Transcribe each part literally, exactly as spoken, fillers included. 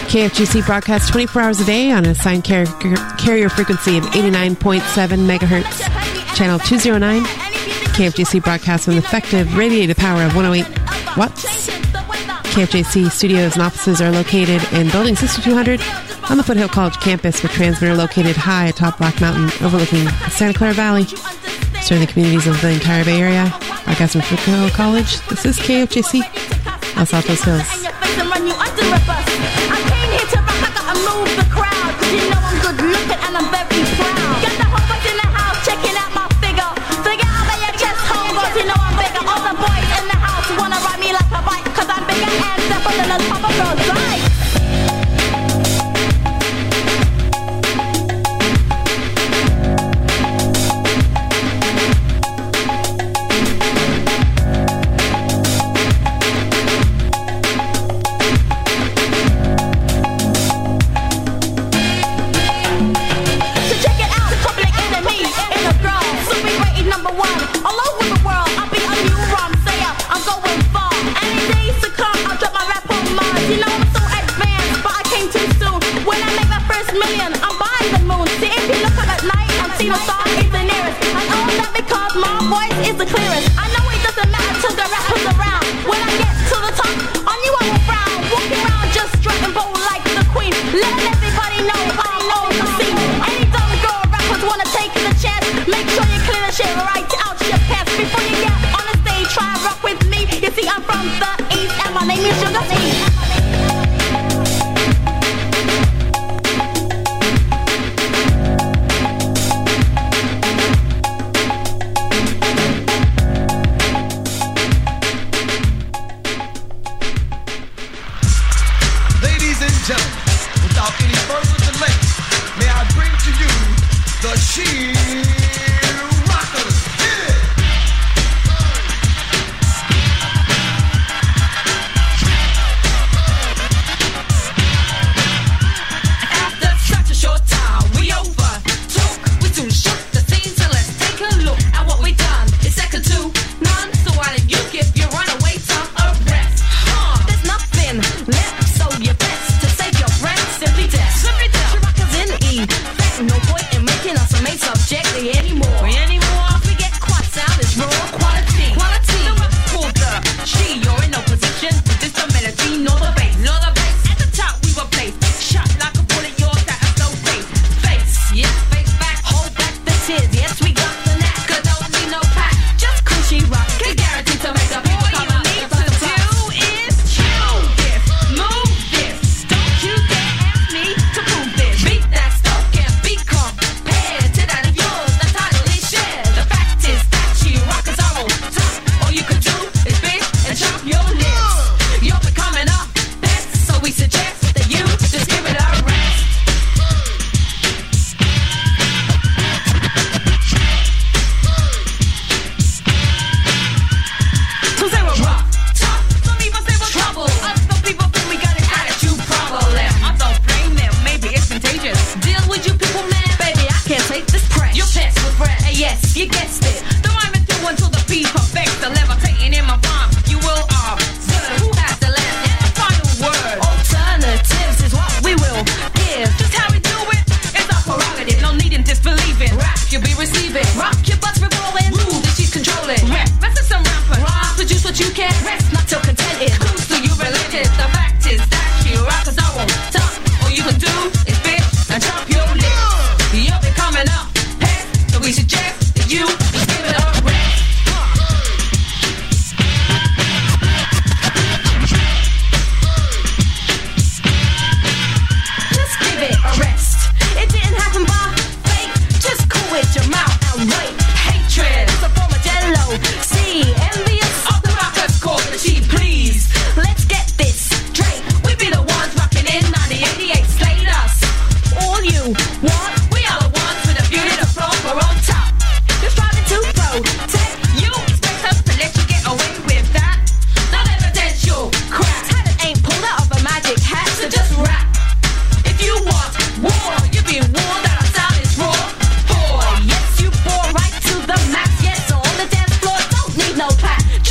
K F G C broadcasts twenty-four hours a day on an assigned car- carrier frequency of eighty-nine point seven megahertz, channel two oh nine. K F G C broadcasts with an effective radiated power of one hundred eight watts. K F G C studios and offices are located in Building sixty-two hundred on the Foothill College campus, with transmitter located high atop Rock Mountain overlooking the Santa Clara Valley, serving the communities of the entire Bay Area. Broadcasting from Foothill College, this is K F G C, Los Altos Hills.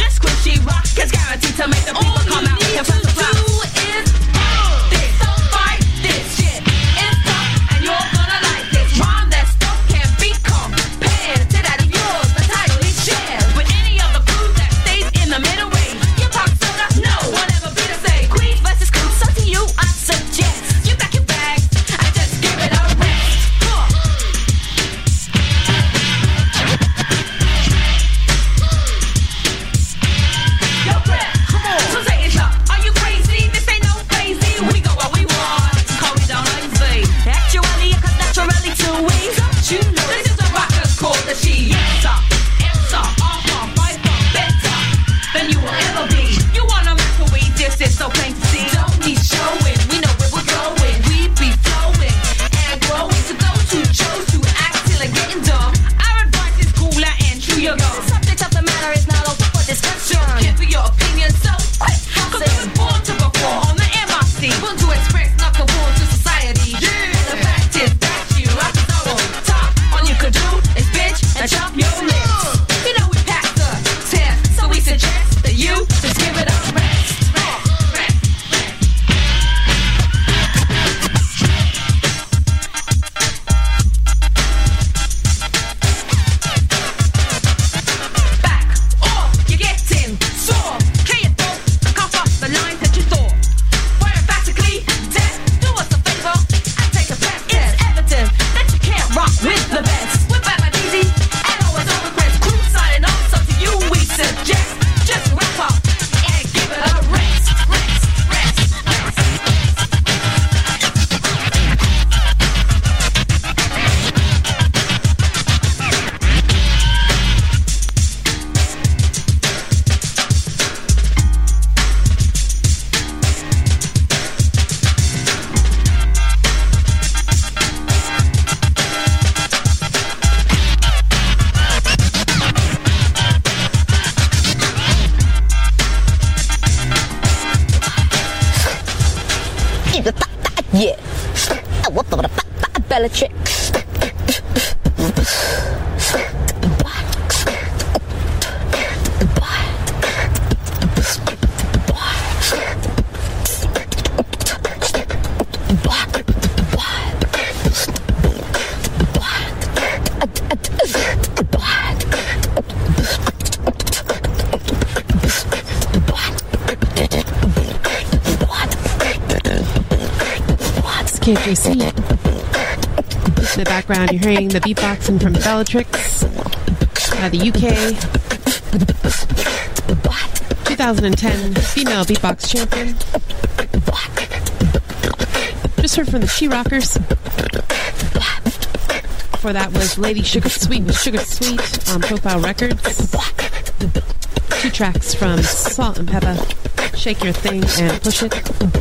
to make the people come out and feel the crowd. All you need to do is this. So far Bellatrix. K F J C. In the background, you're hearing the beatboxing from Bellatrix out of the U K. twenty ten female beatbox champion. Just heard from the She Rockers. Before that was Lady Sugar Sweet with Sugar Sweet on Profile Records. Two tracks from Salt and Pepper, Shake Your Thing and Push It.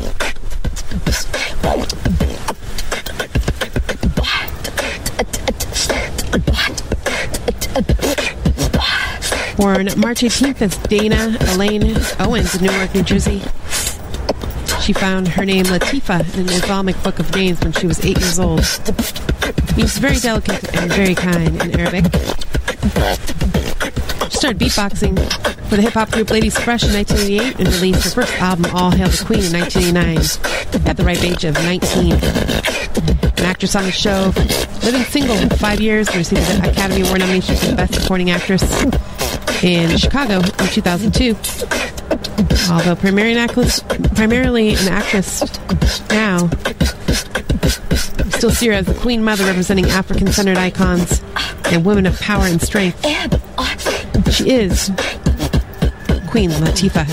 Born March eighteenth as Dana Elaine Owens in Newark, New Jersey. She found her name Latifah in an Islamic book of names when she was eight years old. It means very delicate and very kind in Arabic. She started beatboxing for the hip-hop group Ladies Fresh in nineteen eighty-eight and released her first album, All Hail the Queen, in nineteen eighty-nine, at the ripe age of nineteen. An actress on the show, living single for five years, and received an Academy Award nomination for the Best Supporting Actress in Chicago in two thousand two. Although primarily an actress, primarily an actress now, we still see her as the Queen Mother, representing African-centered icons and women of power and strength. She is Queen Latifah.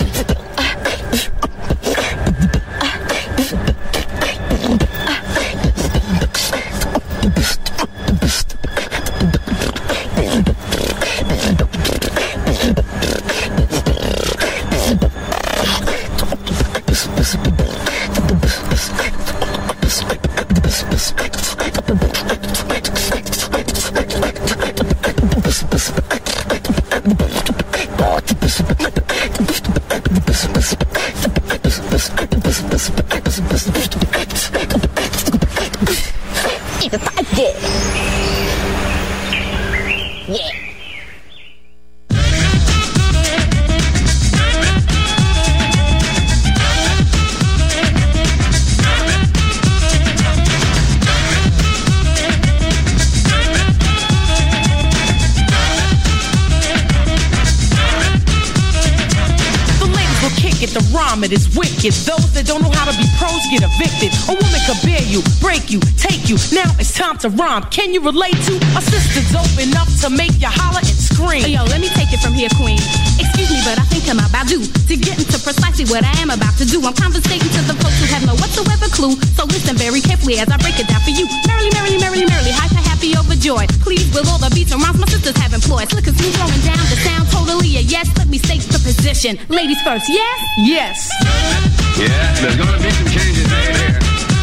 It is wicked. Those that don't know how to be pros get evicted. A woman could bear you, break you, take you. Now it's time to rhyme. Can you relate to a sister dope enough to make you holler and scream? Yo, let me take it from here, queen. Excuse me, but I think I'm about due to get into precisely what I am about to do. I'm conversating to the folks who have no whatsoever clue. So listen very carefully as I break it down for you. Merrily, merrily, merrily, merrily, hyper, happy, overjoyed. Please, with all the beats and rhymes my sisters have employed. Slick as smooth throwing down the sound, totally a yes. Let me state the position. Ladies first, yes? Yes. Yeah, there's gonna be some changes right here.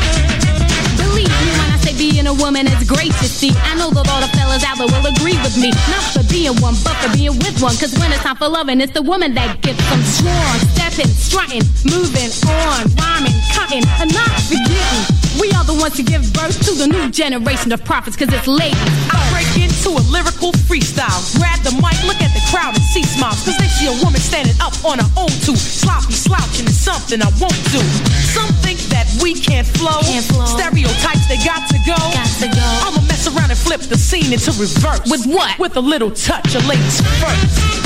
Believe me when I say being a woman is great to see. I know that all the fellas out there will agree with me. Not for being one, but for being with one. Cause when it's time for loving, it's the woman that gets them strong. Stepping, strutting, moving on, rhyming, cutting, and not forgetting. We are the ones to give birth to the new generation of prophets, cause it's ladies. I break into a lyrical freestyle. Grab the mic, look at the crowd and see smiles. Cause they see a woman standing up on her own too. Sloppy slouching is something I won't do. Some think that we can't flow. Can't flow. Stereotypes, they got to go. Got to go. I'ma mess around and flip the scene into reverse. With what? With a little touch of ladies first.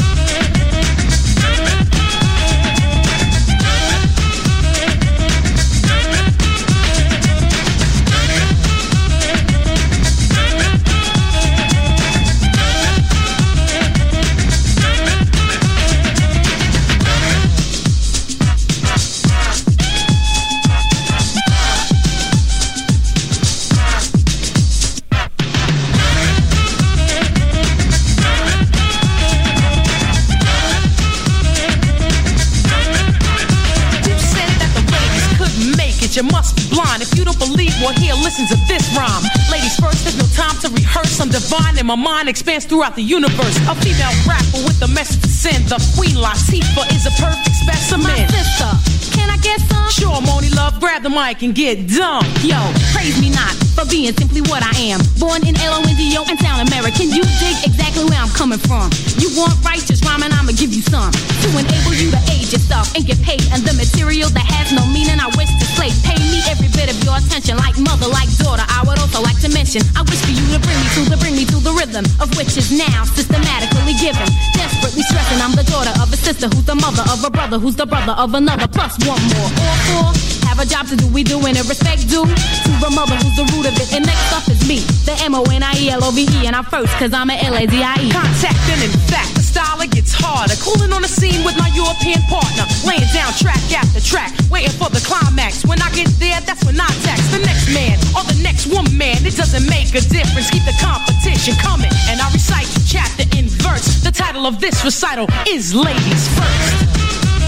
you must be blind. If you don't believe, well, here, listen to this rhyme. Ladies first, there's no time to rehearse. I'm divine and my mind expands throughout the universe. A female rapper with a message to send. The Queen Latifah is a perfect specimen. My sister, can I get some? Sure, Moni Love, grab the mic and get dumb. Yo, praise me not for being simply what I am. Born in L O N D O and sound American. You dig exactly where I'm coming from. You want righteous rhyming, I'ma give you some. To enable you to age yourself and get paid. And the material that has no meaning, I wish to slay. Pay me every bit of your attention, like mother, like daughter. I would also like to mention, I wish for you to bring me to the, bring me to the rhythm of which is now systematically given. Desperately stressing, I'm the daughter of a sister who's the mother of a brother who's the brother of another. Plus one more. All four have a job to do. We doing it respect due to the mother who's the root of it. And next up is me, the M O N I E L O V E, and I'm first cause I'm a L A D I E. Contacting, in fact, the style it gets harder. Cooling on the scene with my European partner, laying down track after track, waiting for the climax. When I get there, that's when I tax the next man or the next woman. It doesn't make a difference. Keep the competition coming, and I recite chapter in verse. The title of this recital is Ladies First.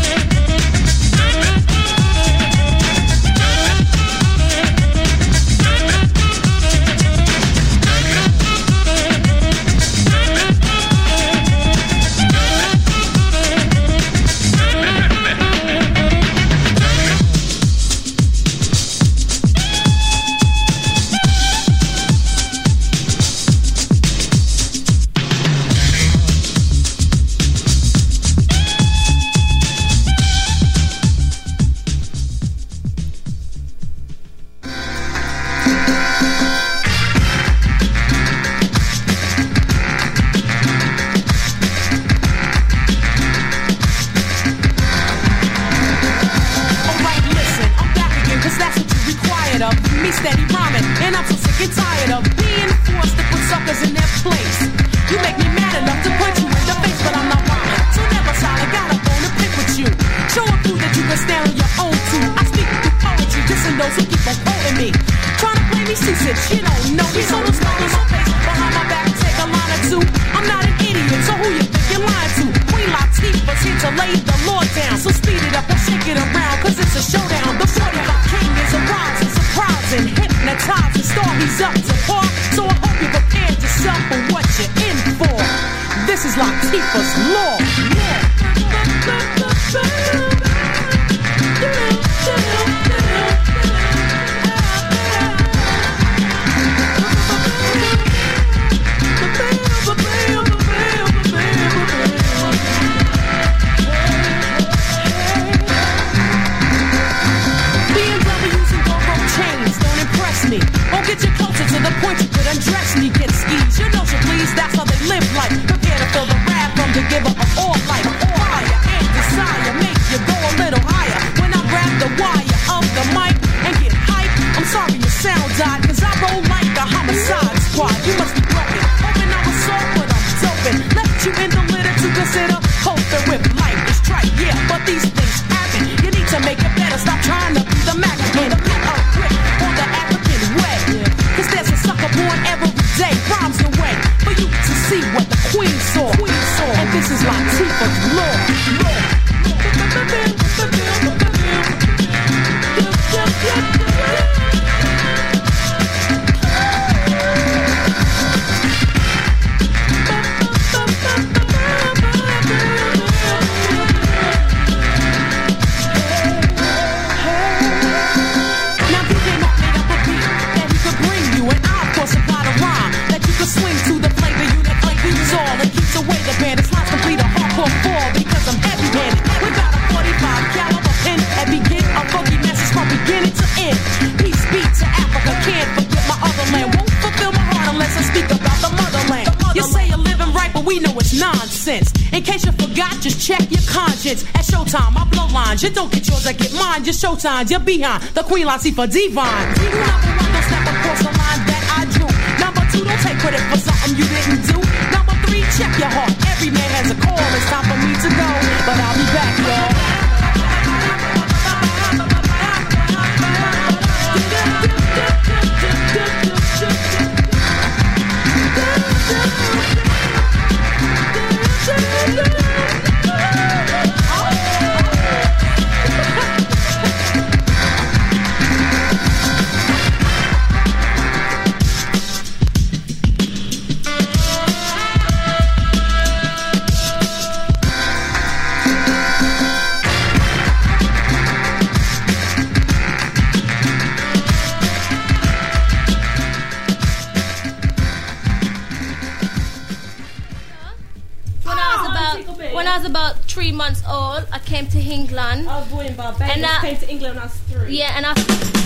You don't get yours, I get mine. Just showtime, you're behind the Queen Latifah divine. Number one, don't step across the line that I drew. Number two, don't take credit for something you didn't do. Number three, check your heart. Every man has a call. It's time for me to go, but I'll be back, y'all. three months old. I came to England. I was born in Barbados. And I came to England when I was three. Yeah, and I...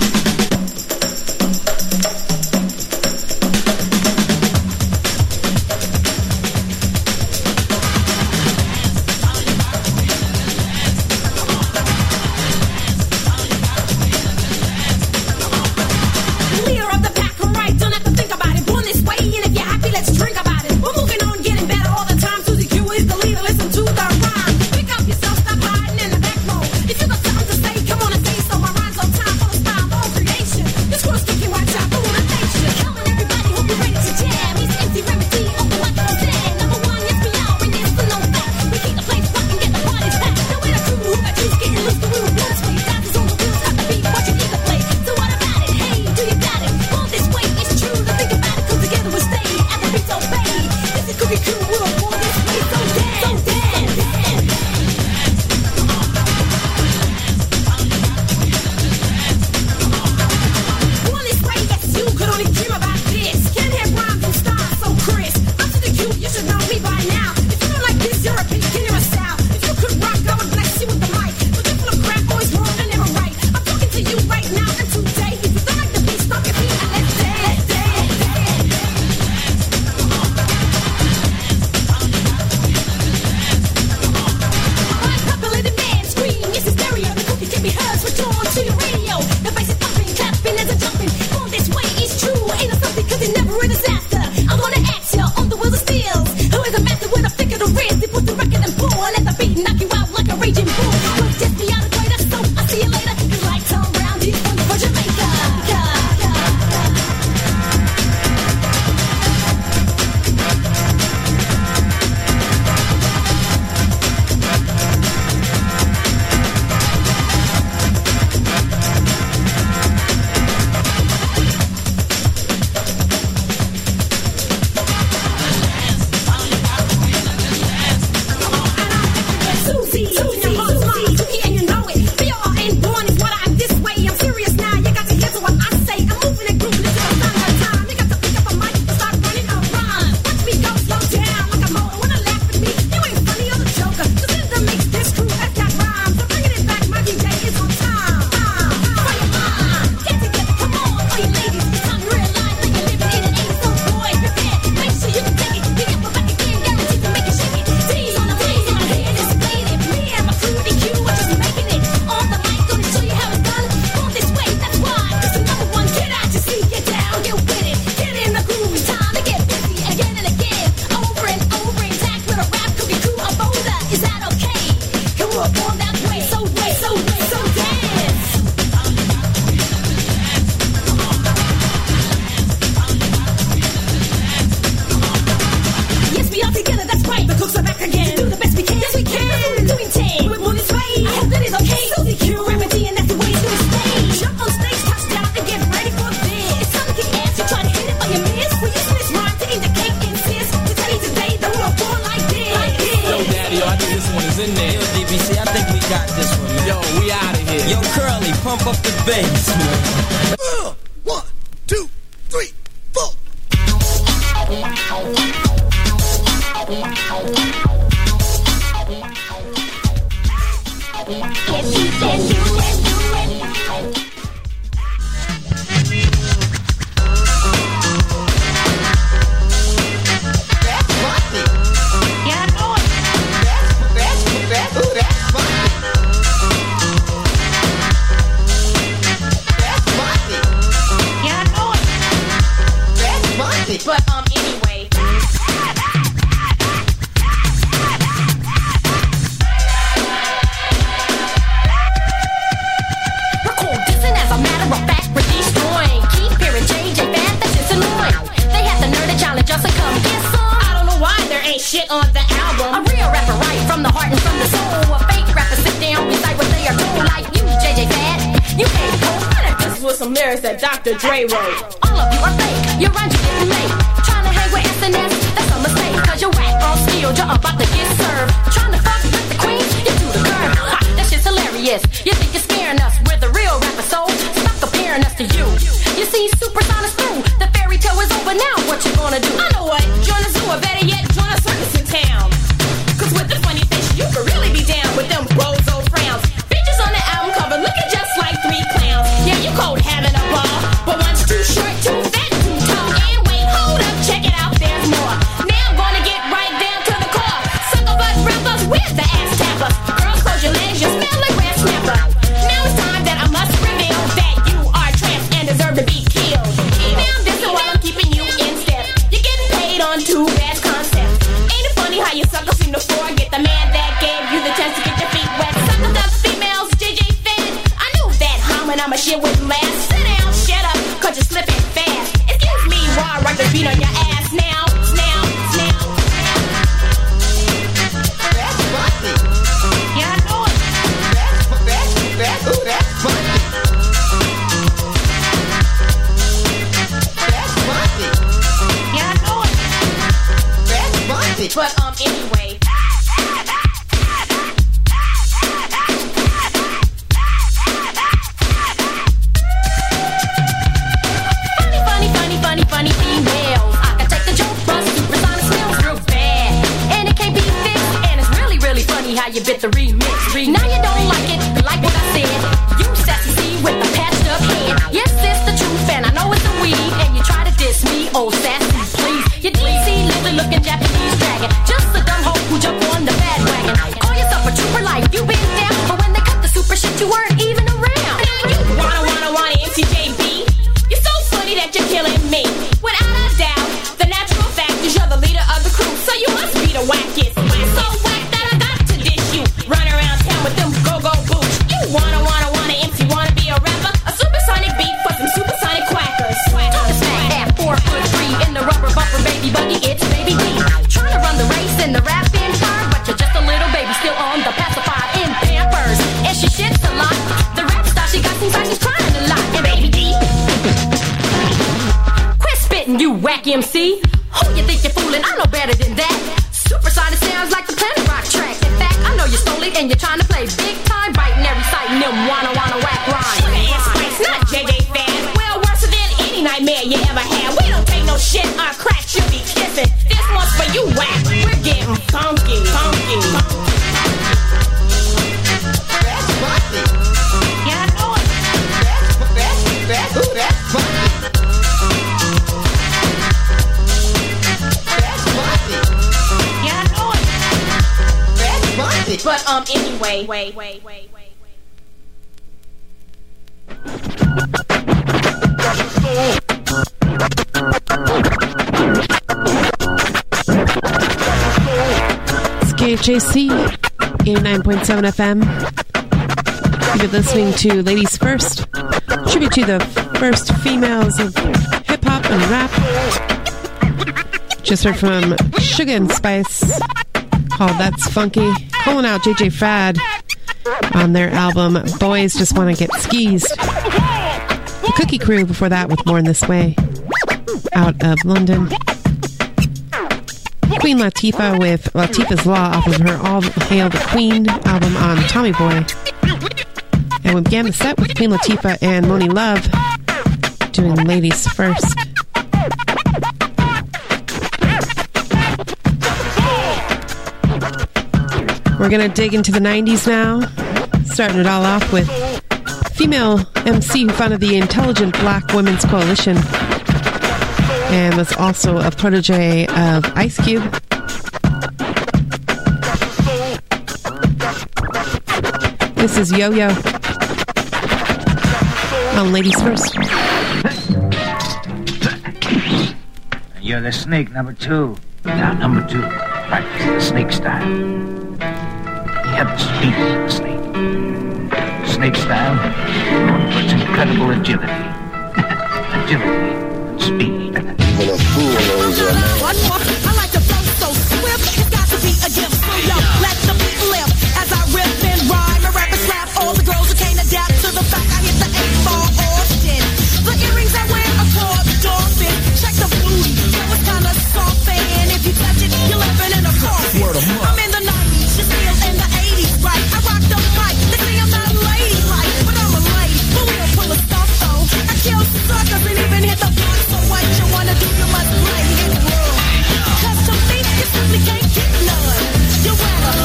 Doctor Dre wrote. All of you are fake, you're run, you didn't make. Trying to hang with S N S, that's a mistake. Cause you're whack on skilled, you're about to get served. Trying to fuck with the queen, you do the curve. Ha, that shit's hilarious, you think you're scaring us. We're the real rapper, so stop comparing us to you. You see, Supersonic through, the fairy tale is over now, what you gonna do? I know what, join a zoo or better yet, join a circus in town. Cause with the funny fish, you could really be feet wet. Some of the females, J J fan. I knew that humming on my shit wouldn't last. Sit down, shut up, cause you're slipping fast. Excuse me while I rock the beat on your ass now, now, now. That's funny. Yeah, I know it. That's, that's, that's, ooh, that's funny. That's funny. Yeah, I know it. That's funny. But um, anyway. Funny, funny, funny, funny, funny females. I can take the joke, but supersonic smells real bad, and it can't be fixed. And it's really, really funny how you bit the remix. remix. Now you don't like it, but like what I said, you sassy C with the patched up head. Yes, it's the truth, and I know it's a weed. And you try to diss me, old sassy, please. You D C lily looking Japanese dragon, just a dumb hoe who jumped on the bandwagon. Call yourself a trooper like you been down, but when they cut the super shit, you weren't even around. You wanna, wanna, wanna M C J B? You're so funny that you're killing me. Without a doubt, the natural fact is you're the leader of the crew, so you must be the wackest. So whack that I got to dish you. Run around town with them go-go boots. You wanna, wanna, wanna M C, wanna be a rapper? A supersonic beat for some supersonic quackers. Talk to smack at four foot three in the rubber bumper baby buggy, it's Baby D. Trying to run the race in the rap empire, but you're just a little baby still on the pacifier in Pampers. And she shits a lot. The rap star she got seems like she's crying a lot. And Baby D, quit spitting, you whack M C. Who you think you're fooling? I know better than that. Supersonic sounds like the Planet Rock track. In fact, I know you stole it and you're trying to play big time, biting every sight and them wanna wanna whack rhymes. It's not J J fan. Well, worse than any nightmare you ever had. We don't take no shit or crack, you'll be kissing. This one's for you, whack. We're getting funky, funky. That's funny. Yeah, I know it. That's, that's, that's, ooh, that's funny. That's funny. Yeah, I know it. That's funny. But um, anyway, wait, wait, wait, wait, It's K H J C, eighty-nine point seven F M. You've been listening to Ladies First, tribute to the first females of hip-hop and rap. Just heard from Sugar and Spice, called That's Funky. Calling out J J Fad on their album Boys Just Wanna Get Skeezed. The Cookie Crew before that with Born This Way, out of London. Queen Latifah with Latifah's Law off of her All Hail the Queen album on Tommy Boy. And we began the set with Queen Latifah and Moni Love doing Ladies First. We're going to dig into the nineties now, starting it all off with female M C who founded the Intelligent Black Women's Coalition and was also a protege of Ice Cube. This is Yo-Yo on Ladies First. You're the snake number two. Now number two, practice the snake style. You have the speed of the snake. Snake style, known for its incredible agility. Agility and speed. Even a fool knows your name. One more, I like to flow so swift. It's got to be a gift. So yo, let the beat lift as I rip and rhyme. A rapper slap all the girls who can't adapt to the fact I hit the eight ball Austin. The earrings I wear are called dolphin. Check the booty, yo, it's kinda soft. And if you touch it, you're living in a coffin. I'm in the nineties, you're still in the eighties, right? I rock the mic, they say I'm not ladylike, but I'm a lady. But we don't pull a stuff though. I kill suckers and even hit the block. So what you wanna do, you must play it wrong. Cause to me, you simply can't get none. You wear a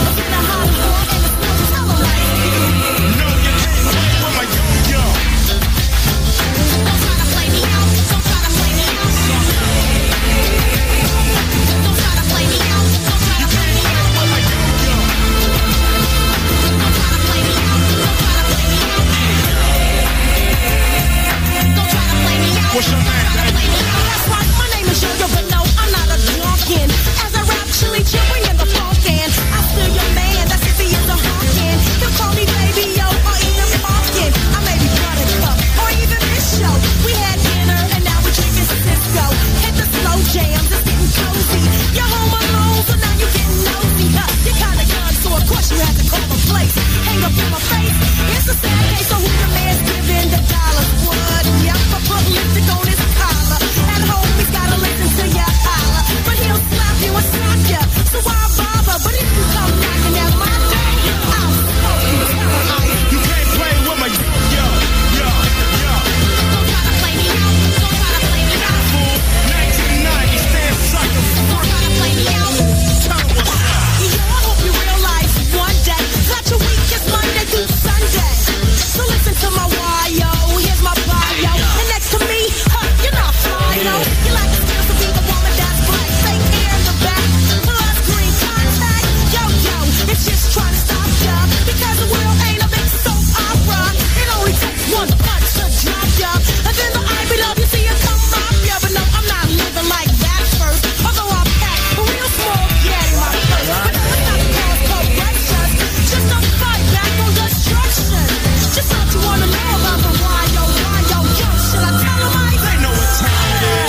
up in my face. It's a sad case of who the man's giving the dollars. What? Yep, I put lipstick on his collar. At home, he's gotta listen to ya holler. But he'll slap you and slap ya. So why bother? But if you come knocking at my door, I'll smoke you. You can't play with my yo, yo, yo. Don't try to play me out. Don't try to play me out. Fool, nineteen ninety, stand sucker. Don't try to play me out. Tell 'em what's up. Yeah, I hope you realize one day that your week is Monday through Sunday. So listen to my why-yo, here's my bio. And next to me, huh, you're not fly, no. You like the skills to be the woman that's black. Fake hair in the back, blood green contact. Yo, yo, it's just trying to stop ya. Because the world ain't a big soap opera. It only takes one punch to drop ya. And then the I B love you see it come rob ya. But no, I'm not living like that first. Although I pack a real small gat in my purse. But no, it's not cause corrections. Just a fight back on destruction. Just thought you wanna know about the why, yo, why, yo, yo. Should I tell them I They know what time it is.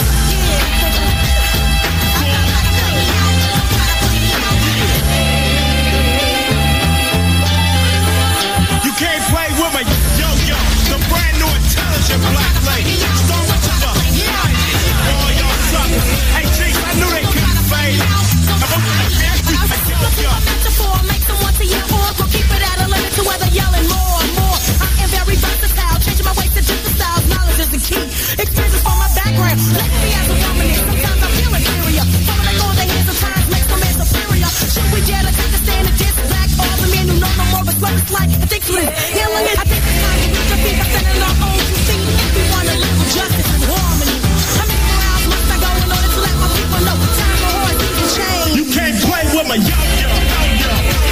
You can't play with my yo, yo. The brand new intelligent black lady. Storm to the night. All y'all suckers. Hey, Chief, I knew they couldn't fade. I'm gonna every yo. Make someone to your or go keep it at a limit to whether yelling more and more. I am very versatile, changing my ways to different styles. Knowledge is the key. Experience from my background. Let me as a dominant. Sometimes I feel inferior. Some like all the hands of times makes my man superior. Should we dare to take a stand and diss back all the men who know no more but what it's like? I think we're healing it. I think it's time to reach the feet. I'm sending our own two feet. We want to live with justice and harmony. How many miles must I go in order to let my people know time for horse and change? You can't play with my yo, yo, yo, yo.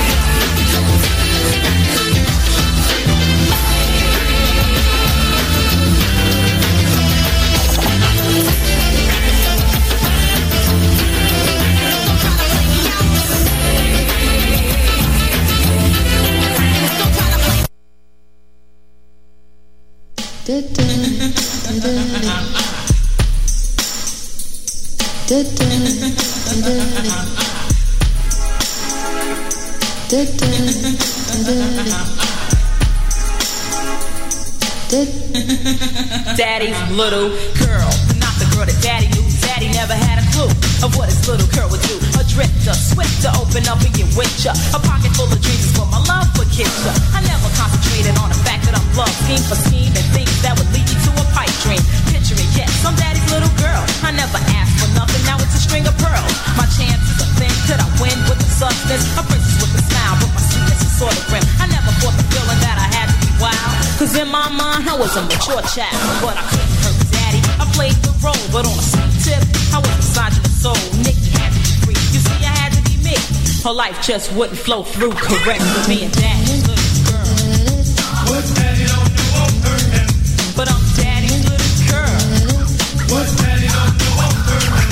Daddy's little girl, not the girl that daddy knew. Daddy never had a clue of what his little girl would do. A drifter, swift to open up and get with ya. A pocket full of dreams is what my love would kiss ya. I never concentrated on the fact that I'm love, scheme for scheme, and things that would lead you to a pipe dream. Picture it, yes, I'm daddy's little girl. I never asked for nothing, now it's a string of pearls. My chances are thin, could I win with the substance? A princess with a smile, but my sweetness is sort of grim. I never fought the feeling that I had to be wild. Cause in my mind, I was a mature child, but I couldn't hurt daddy. I played the role, but on a sweet tip, I was beside the soul. Nikki had to be free. You see, I had to be me. Her life just wouldn't flow through correct with me and daddy's little girl. What daddy don't do won't hurt him. But I'm daddy's little girl. What daddy don't do won't hurt him.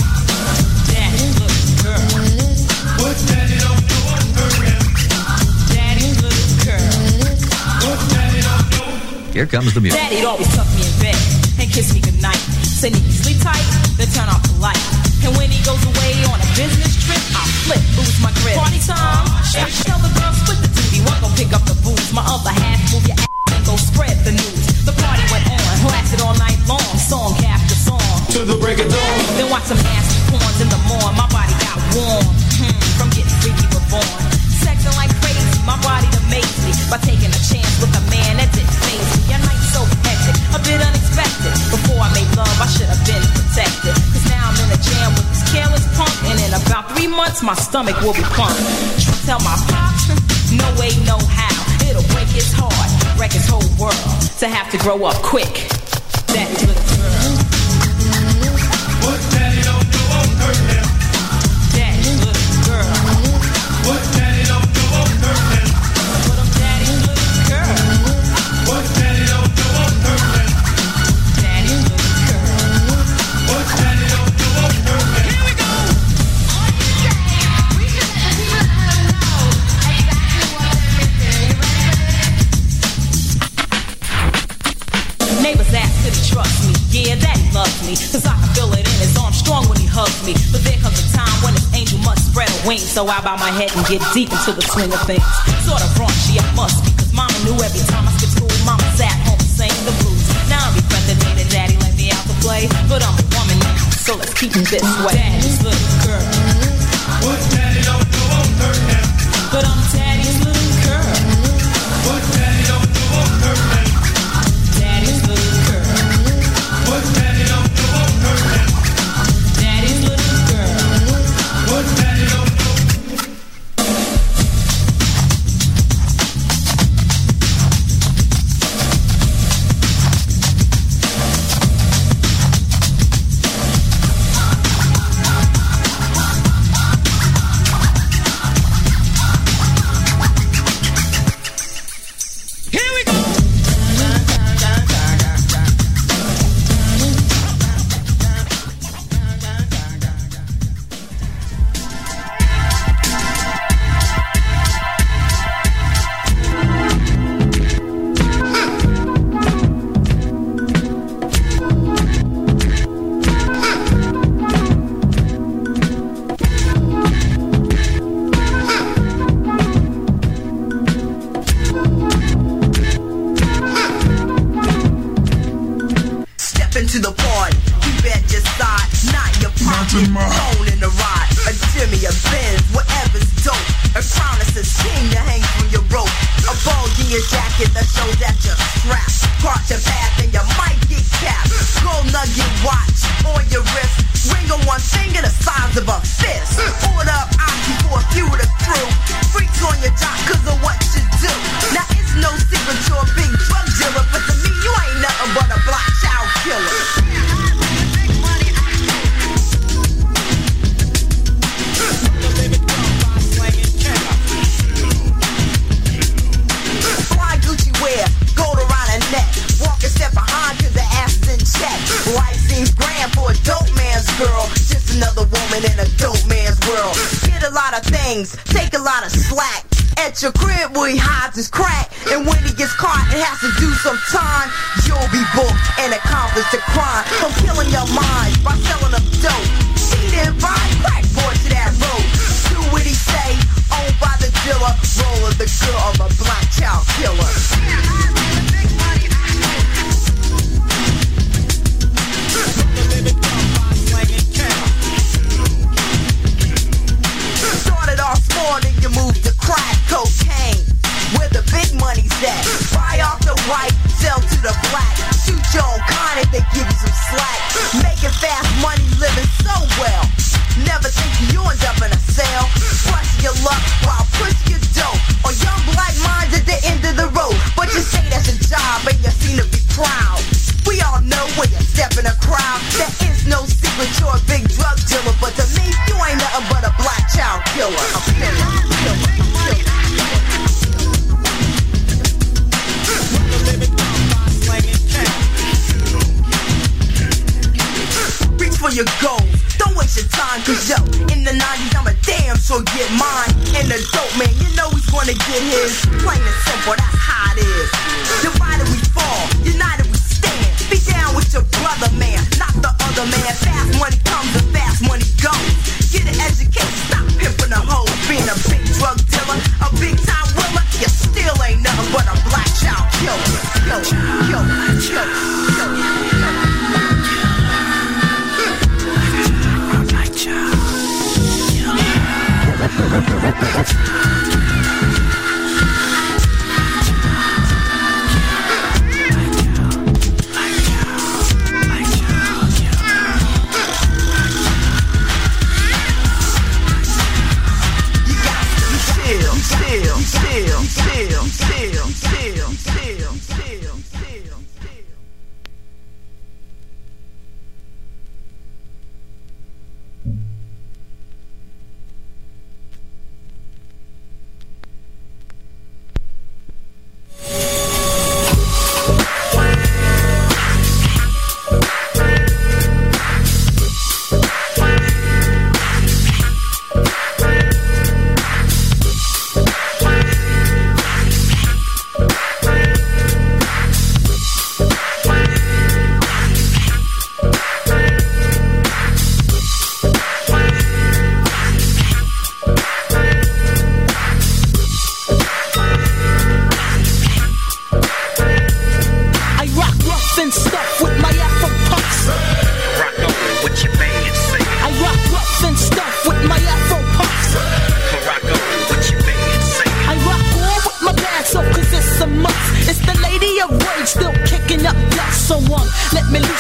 Daddy's little girl. What daddy don't do won't hurt him. Daddy's little girl. What daddy don't do. Here comes the music. Daddy'd always tuck me in bed and kiss me goodnight. Say, Nikki, sleep tight, then turn off the light. And when he goes away on a business trip, I flip, lose my grip. Party time, yeah, tell the girls split the duty. One go pick up the booze, my other half move your ass and go spread the news. The party went on, lasted all night long, song after song. To the break of dawn. Then watch some nasty porns in the morn. My body got warm hmm, from getting freaky reborn. Sexing like crazy, my body amazed me by taking a chance with a man that didn't faze me. Your night's so hectic, a bit unexpected. Before I made love, I should have been protected. Cause now I'm in a jam with this careless punk, and in about three months, my stomach will be pumped. Tell my pops, no way, no how. It'll break his heart, wreck his whole world. To have to grow up quick, daddy's little girl. What daddy don't do won't hurt him. Daddy's little girl. What daddy don't do won't hurt him. But I'm daddy's little girl. What daddy don't do won't hurt him. Daddy's little girl. What daddy don't do won't hurt him. Here we go. We should let the people at home know exactly what they're missing. You ready for this? Neighbors ask, could he trust me? Yeah, daddy loves me. Cause I can feel it in his arms strong when he hugs me. But there comes a time when his angel must spread her wings. So I bow my head and get deep into the swing of things. Sort of raunchy, I must be. Cause mom keep it this way. Daddy's little girl. What daddy don't know won't hurt him. But I'm daddy's little girl. What daddy don't know won't hurt him. Daddy's little girl. What daddy don't know won't hurt him. Daddy's little girl. What daddy don't know.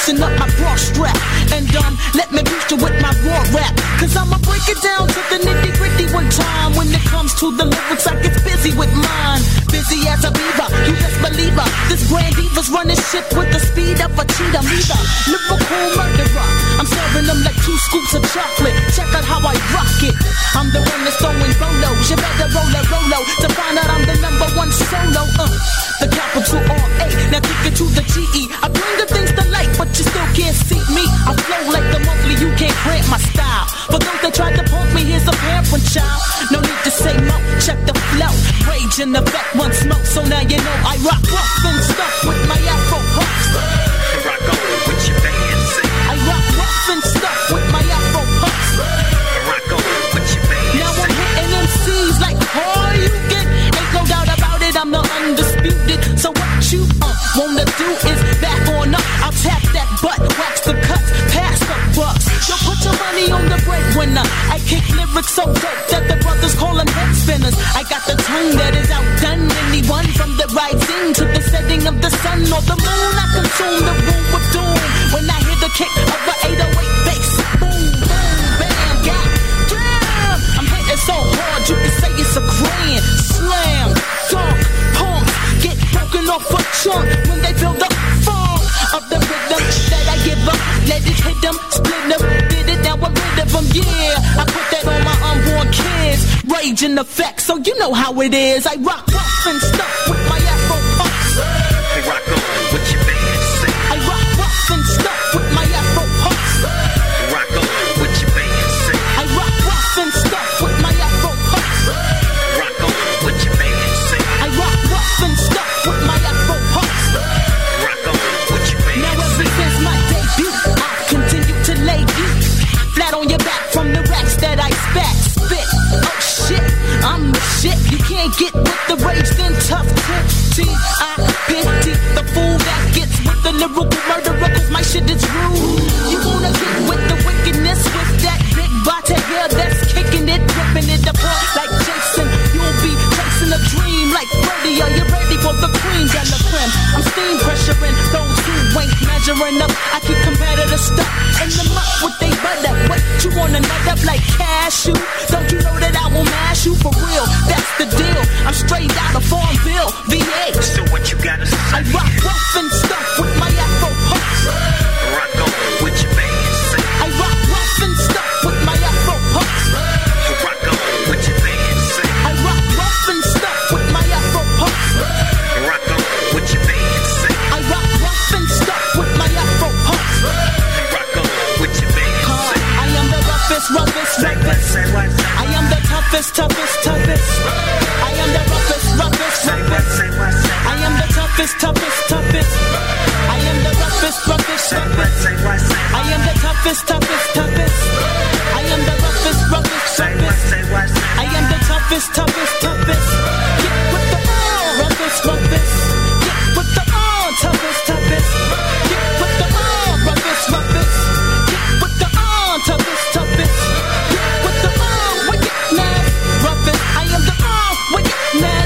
loosen up my bra strap. And um, let me boost you with my raw rap. Cause I'ma break it down to the nitty gritty one time. When it comes to the lyrics, I get busy with mine. Busy as a beaver, you best believe her. This grand diva's running shit with the speed of a cheetah. Me the lyrical murderer, I'm serving them like two scoops of chocolate. Check out how I rock it. I'm the one that's throwing bolos. You better roll a rolo to find out I'm the number one solo. Uh, the capital R A, now kick it to the G E. I bring the things to light, but you still can't see me. I flow like the monthly, you can't cramp my style. For those that tried to punk me, here's a parent child. No need to say no, check the flow. Rage in the back, one smoke, so now you know I rock rough and stuff with my afro puffs. Rock on with your fancy. I rock rough and stuff with my afro puffs. Rock on with your fancy. Now I'm hitting M Cs like all you get. Ain't no doubt about it, I'm the undisputed. So what you uh, wanna do is back on up. I'll tap that butt, wax the cuts, pass the bucks. Yo, put your money on the breadwinner. I kick lyrics so dope that the brothers call them head spinners. I got the tongue that is outdone anyone. From the rising to the setting of the sun or the moon, I consume the room with doom. When I hear the kick of the eight oh eight bass, boom, boom, bam, god damn. I'm hitting so hard you can say it's a grand slam. Dunk, punk, get broken off a chunk when they feel the funk of the rhythm that I give up. Let it hit them, split them, did it, now I'm rid of them, yeah. I put that on my unborn kids. Rage in effect, so you know how it is. I rock rough and stuff with my afro puffs. Hey, rock on with your fancy. I rock rough and stuff with my afro puffs. Rock on with your fancy. I rock rough and stuff with my afro puffs. Rock on with your fancy. I rock rough and stuff with my afro puffs. Rock on with your fancy. Now ever since my debut, I continue to lay you flat on your back from the racks that I spat, spit. Oh shit, I'm the shit. You can't get with the rage, then tough tip. T I pity the fool that gets with the lyrical murderer, cause my shit is rude. You wanna get with the wickedness with that big body hair that's kicking it, ripping it apart like Jason. You'll be chasing a dream like Freddy. Are you ready for the cream de la creme? I'm steam pressuring those who ain't measuring up. I keep competitive stuff in the muck with they butter. What you wanna nut up like cashew? Don't you know that I will mash you for real? That's the deal. I'm straight out of Farmville, V A. So what you gotta say? I rock rough and stuff with my afro puffs. Rock on with your fancy. I rock rough and stuff with my afro puffs. Rock on with your fancy. I rock rough and stuff with my afro puffs. Rock on with your fancy. I rock rough and stuff with my afro puffs. Rock on with your fancy. I am the roughest, roughest, Say what, roughest. say what, say I am the toughest, toughest, toughest. I am the roughest, roughest, what, roughest. say what, say I am the toughest, toughest, toughest. I am the roughest, roughest, what, roughest. say what, say I am the toughest, toughest, toughest. I am the roughest, roughest, say what, toughest. say what, say I am the toughest, toughest, toughest. Get with the uh, roughest, roughest. Get with the uh, toughest, toughest. Get with the uh, roughest, roughest. Get with the uh, toughest, toughest. Get with the uh, wickedness, roughest. I am the uh, wickedness.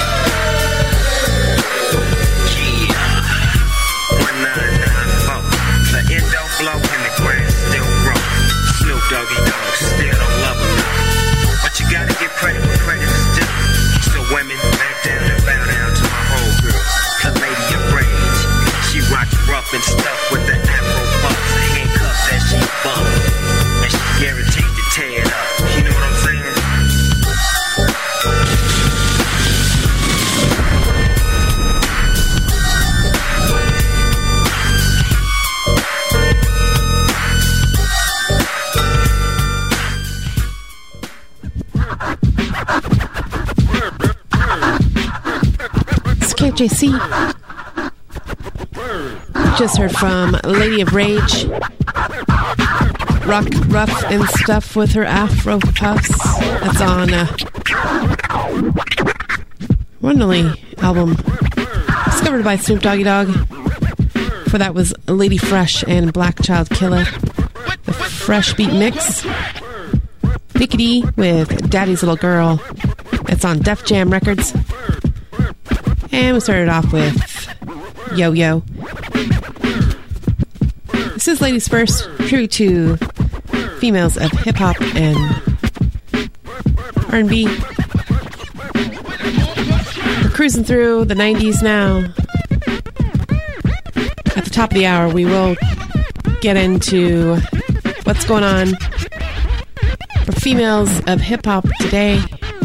Yeah. one nine nine four. The endo flow and the grass still grow. Snoop Doggy Dogg still don't love him no. But you gotta give credit where credit is due. So women, back down and bow down to my homegirl, the lady of rage. She rocks rough and stuff with the afro bucks, the handcuffs that she bump, and she's guaranteed to tear it up. You know what I'm saying? It's K F J C. Just heard from Lady of Rage. Rock rough and stuff with her afro puffs. That's on uh, Wonderly album, discovered by Snoop Doggy Dogg. For that was Lady Fresh and Black Child Killer. The Fresh Beat Mix. Nickety with Daddy's Little Girl. It's on Def Jam Records. And we started off with Yo Yo. This is Ladies First, tribute to females of hip-hop and R and B. We're cruising through the nineties now. At the top of the hour, we will get into what's going on for females of hip-hop today.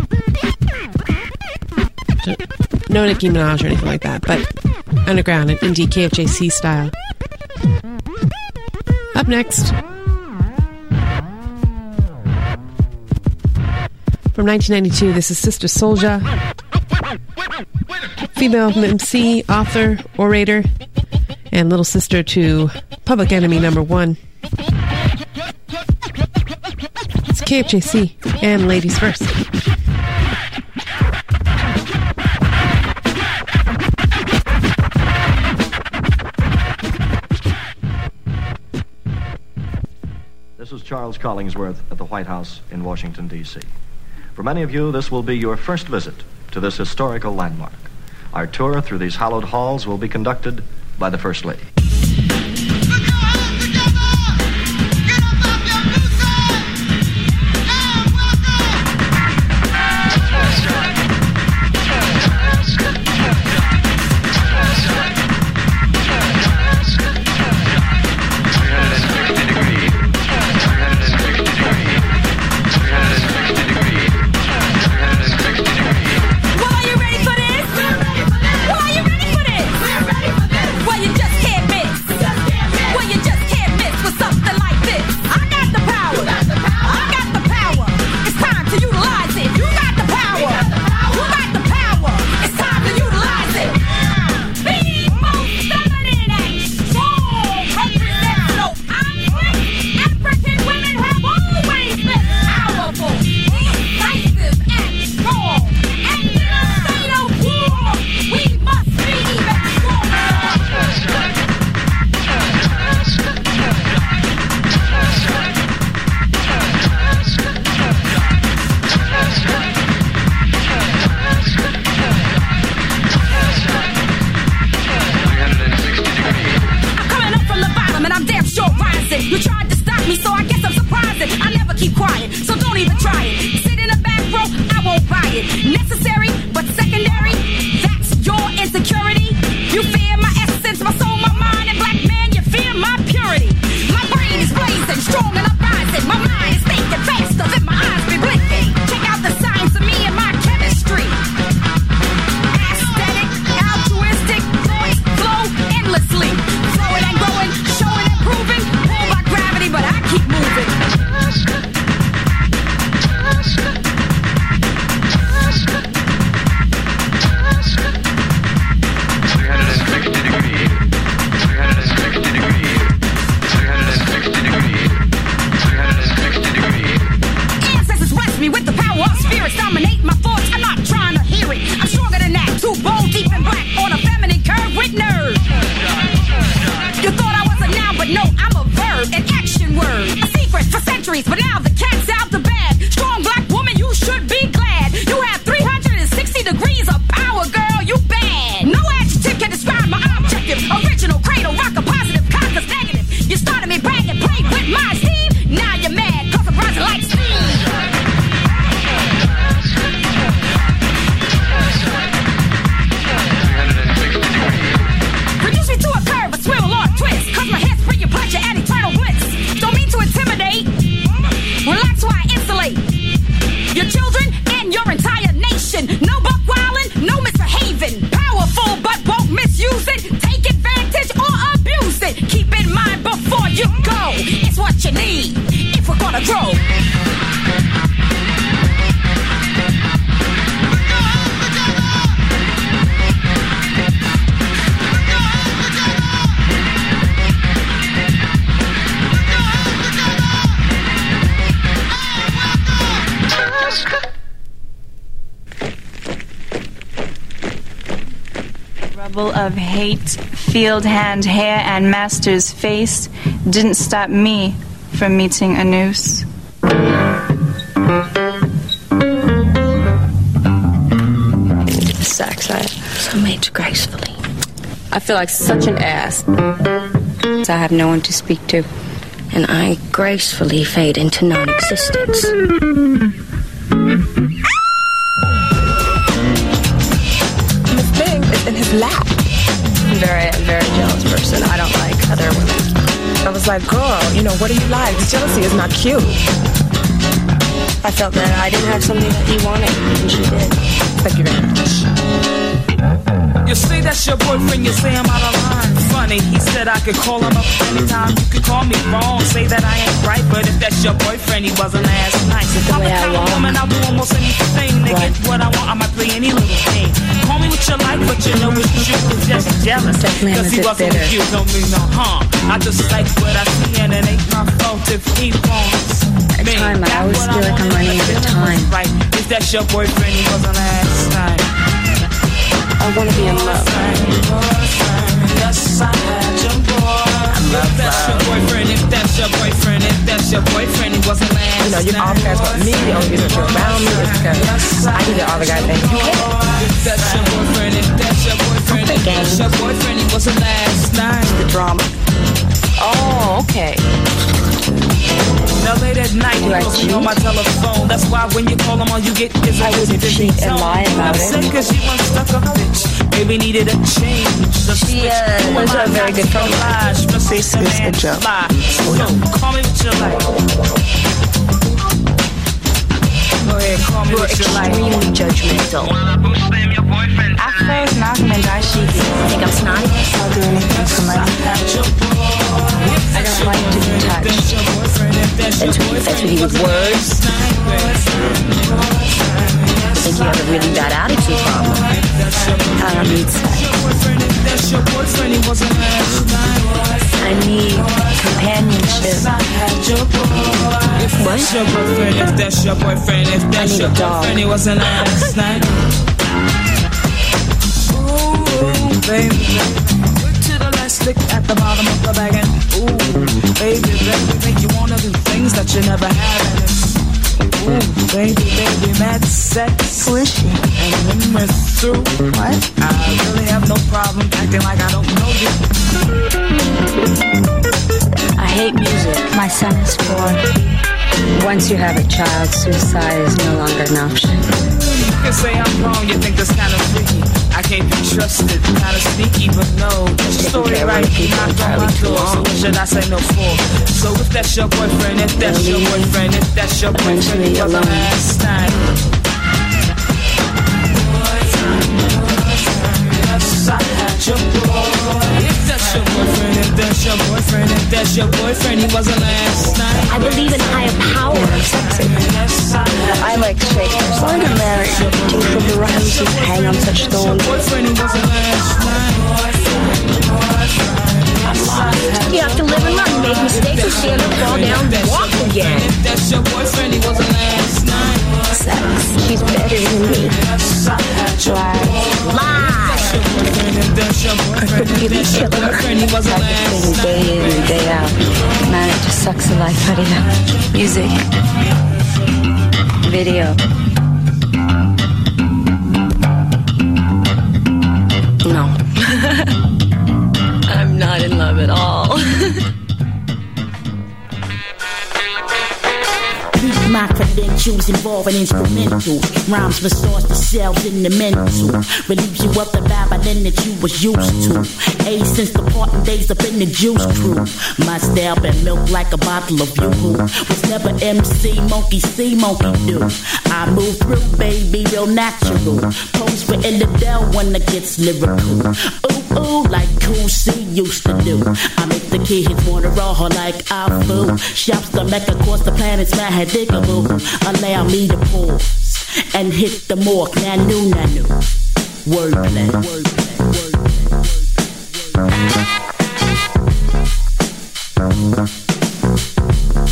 No Nicki Minaj or anything like that, but underground and indie K F J C style. Up next, from nineteen ninety-two, this is Sister Souljah, female M C, author, orator, and little sister to Public Enemy number one. It's K F J C and Ladies First. This is Charles Collingsworth at the White House in Washington, D C For many of you, this will be your first visit to this historical landmark. Our tour through these hallowed halls will be conducted by the First Lady. Of hate, field hand, hair, and master's face didn't stop me from meeting a noose. Sex, I so made gracefully. I feel like such an ass. I have no one to speak to. And I gracefully fade into non-existence. Miss Bing is in his lap. I'm very, very jealous person. I don't like other women. I was like, girl, you know, what do you like? Jealousy is not cute. I felt that I didn't have something that he wanted, and she did. Thank you very much. You say that's your boyfriend, you say I'm out of line. Funny, he said I could call him up anytime. You could call me wrong, say that I ain't right. But if that's your boyfriend, he wasn't as nice. If I'm the kind of woman, I'll do almost anything to get what I want. I might play any little game. Call me what you like, but you know it's true. It's just jealous. Cause he wasn't with you, don't mean no harm. I just like what I see, and it ain't my fault if he wants me. Time, I always feel like I'm running out of time. Right. If that's your boyfriend, he wasn't last night. I want to be in love. Yes, I had your boy. If that's your boyfriend, if that's your boyfriend, if that's your boyfriend, he wasn't last. You know, you all guys want me. The only reason you're around me is because I can get all the guys that you can. If that's your boyfriend, if that's your boyfriend, if that's your boyfriend, he wasn't last night. The drama. Oh, okay. Now late at night, he calls me on my telephone. That's why when you call him, all you get is a I wouldn't cheat and lie about it. I'm cause she was stuck up bitch. Maybe needed a change. She uh, was a very good friend. This is a joke. So call me what you like. Go ahead, call me what you like. You're extremely judgmental. At first, Malcolm and Dashiki. Think I'm snotty? I'll do anything for money. I don't like to be touched. That's what, that's what he was words. I think you have a really bad attitude problem. I don't need sex. I need companionship. What? If that's your boyfriend, if that's your boyfriend, if that's your boyfriend, it wasn't last night. Ooh, baby, look to the left, look at the bottom of the bag, and ooh, baby, baby, make you wanna do things that you never had. Ooh, baby, baby, mad sex. Who is she? And when we're through, what? I really have no problem acting like I don't know you. I hate music. My son is four. Once you have a child, suicide is no longer an option. You can say I'm wrong, you think that's kind of freaky. I can't be trusted, kind of sneaky, but no. That's your story, right? Knocked on my door, so what should I say no for? So if that's your boyfriend, if that's your boyfriend, if that's your boyfriend, it wasn't last night. Yes, I had your boy. If that's your boyfriend, if that's your boyfriend, if that's your boyfriend, he wasn't last night. I believe in higher power. Yes, I had I like Shakespeare's line. I'm married. Two from the roses hang on such thorns. You have to live and learn, make mistakes, and stand up, fall down, walk again. That's your boyfriend, he wasn't last night. Sex. She's better than me. Lie. Lie. I could give each other. Practicing day in and day out. Man, it just sucks the life out of you. Music. Video. No. I'm not in love at all. My credentials involving instrumentals. Rhymes for source the cells in the mental. Relieves you of the babbling that you was used to. A since the parting days up in the juice crew. My style been milk like a bottle of yoo-hoo. Was never M C, monkey see, monkey do. I move through, baby, real natural. Pose for Illidale when it gets lyrical. Ooh, ooh, like Cool C used to do. I make the kids wanna roll like Afu. Shops the Mecca, course the planet's mad. Allow me to pause and hit the mark. Nanu, nanu. Wordplay, wordplay,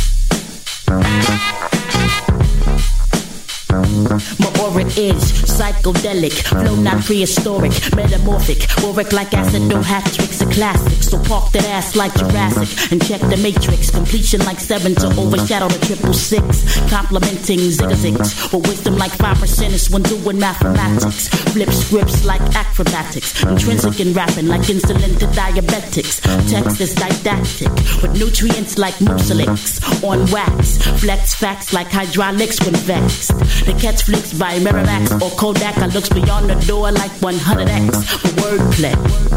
wordplay. My aura is psych psychedelic. Flow not prehistoric, metamorphic. Warwick like acid, no hat tricks, a classic. So park that ass like Jurassic and check the matrix. Completion like seven to overshadow the triple six. Complimenting zigzags with wisdom like five percenters when doing mathematics. Flip scripts like acrobatics. Intrinsic in rapping like insulin to diabetics. Text is didactic with nutrients like mucilix on wax. Flex facts like hydraulics when vexed. The catch flicks by Miramax or Kodak. I looks beyond the door like one hundred X for wordplay.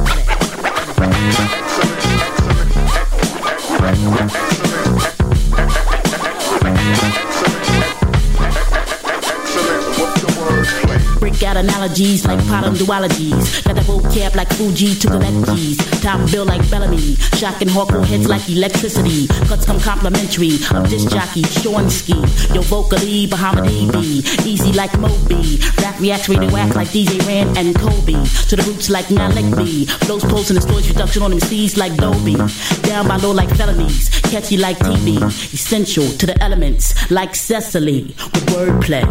Break out analogies like pattern duologies. Got the vocab like Fuji to collect keys. Top bill like Bellamy. Shocking hardcore heads like electricity. Cuts come complimentary. I'm disc jockey, Shornsky. Yo vocally, Bahama-D B. Easy like Moby. Rap reacts radioact like D J Rand and Kobe. To the roots like Malik B. Flows pulse in the storage reduction on M Cs like Dolby. Down by low like felonies. Catchy like T V. Essential to the elements like Cecily with wordplay.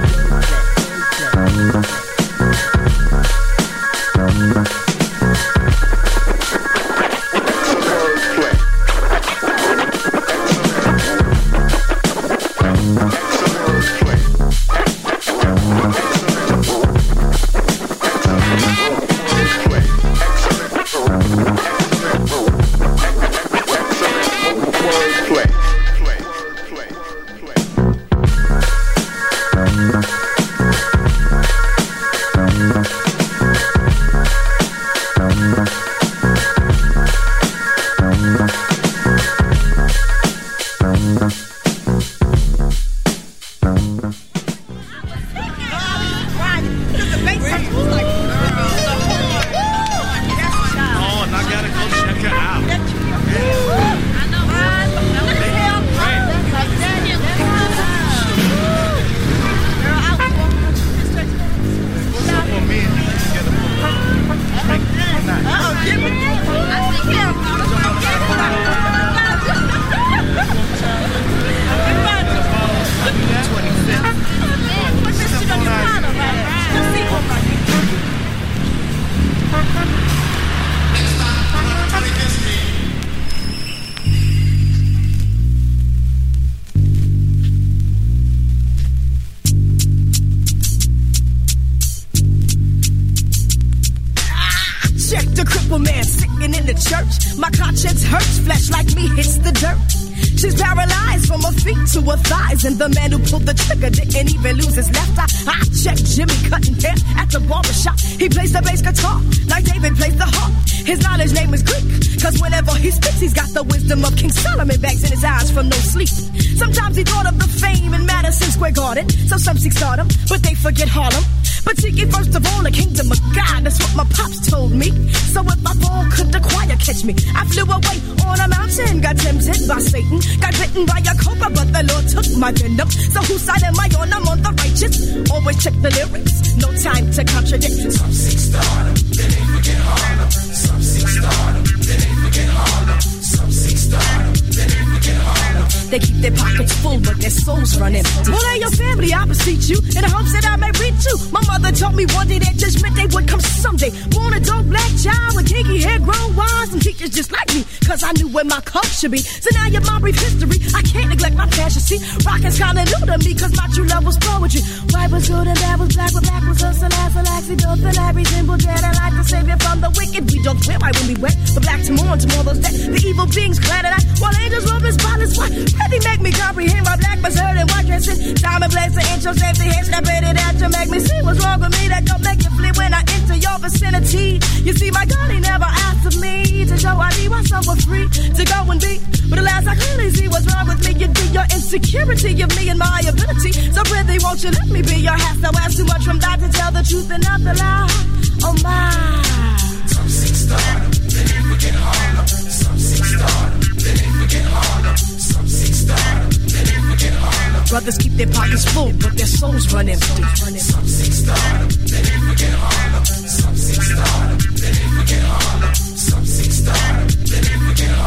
And the man who pulled the trigger didn't even lose his left eye. I checked Jimmy cutting hair at the barbershop. He plays the bass guitar like David plays the harp. His knowledge name is Greek, cause whenever he speaks, he's got the wisdom of King Solomon. Bags in his eyes from no sleep. Sometimes he thought of the fame in Madison Square Garden. So some seek stardom, but they forget Harlem. But seeking first of all the kingdom of God. That's what my pops told me. So if I fall, could the choir catch me? I flew away on a mountain, got tempted by Satan, got bitten by a cobra, but the Lord took my venom. So whose side am I on? I'm on the righteous. Always check the lyrics, no time to contradict. Some seek stardom, then they forget Harlem. Some seek stardom, then they forget Harlem. Some seek stardom, then they forget Harlem. They keep their pockets full, but their souls run empty. Well, hey, your family, I beseech you, in the hopes that I may reach you. My mother told me one day that judgment day would come someday. Born a dope black child with kinky hair, grown wise, and teachers just like me, cause I knew where my cup should be. So now you're my brief history, I can't neglect my passion. See, rocking's kinda new to me, cause my true love was poetry. White was good and bad was black, but black was us and ass and laxy, dope and every symbol dead. I like the savior from the wicked. We don't wear white when we wet, but black to mourn tomorrow's dead. The evil beings glad at night, while angels roam in spotless white. Really make me comprehend why black was hurt and white dressing. Time and place to inch your safety here, stepping it out to make me see what's wrong with me. That don't make you flee when I enter your vicinity. You see, my God, he never asked of me to show I need why some were free to go and be. But alas, I clearly see what's wrong with me. You do your insecurity of me and my ability. So really, won't you let me be your half? So ask too much from that to tell the truth and not the lie. Oh my. Some seek stardom, then they forget Harlem. Some seek stardom, then they forget Harlem. Some seek stardom, then they forget Harlem. Brothers keep their pockets full, but their souls run empty. Some seek stardom, then they forget Harlem. Some seek stardom, then they forget Harlem. Some seek stardom, then they forget Harlem.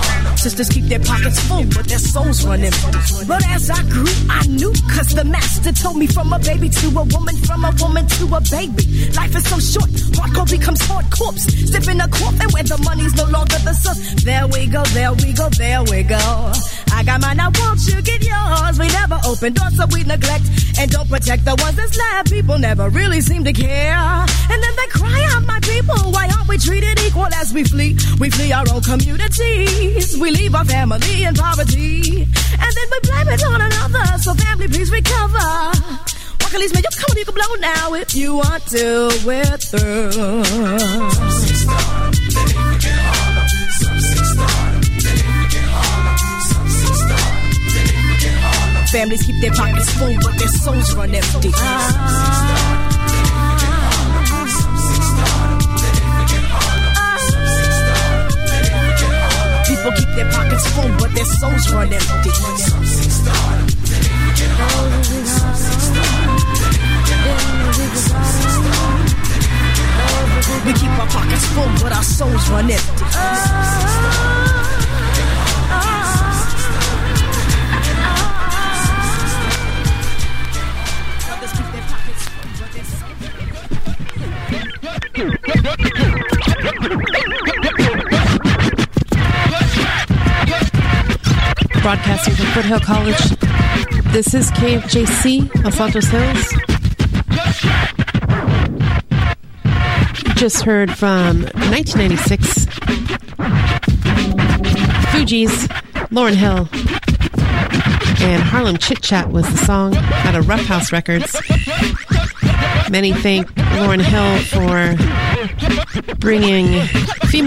Sisters keep their pockets full, but their souls run empty. But as I grew, I knew, cause the master told me from a baby to a woman, from a woman to a baby. Life is so short, hardcore becomes hard corpse. Step in a coffin where the money's no longer the source. There we go, there we go, there we go. I got mine, now won't you get yours? We never open doors, so we neglect and don't protect the ones that's left. People never really seem to care. And then they cry out, my people, why aren't we treated equal as we flee? We flee our own communities. We leave our family in poverty. And then we blame it on another, so family, please recover. Walker man, you come, you can blow now if you want to. We're through. Families keep their pockets full, but their souls run empty. People keep their pockets full, but their souls run empty. We keep our pockets full, but our souls run empty. Broadcasting from Foothill College, this is K F J C, Los Altos Hills. Just heard from nineteen ninety-six, Fugees, Lauryn Hill, and Harlem Chit Chat was the song out of Rough House Records. Many thank Lauryn Hill for bringing female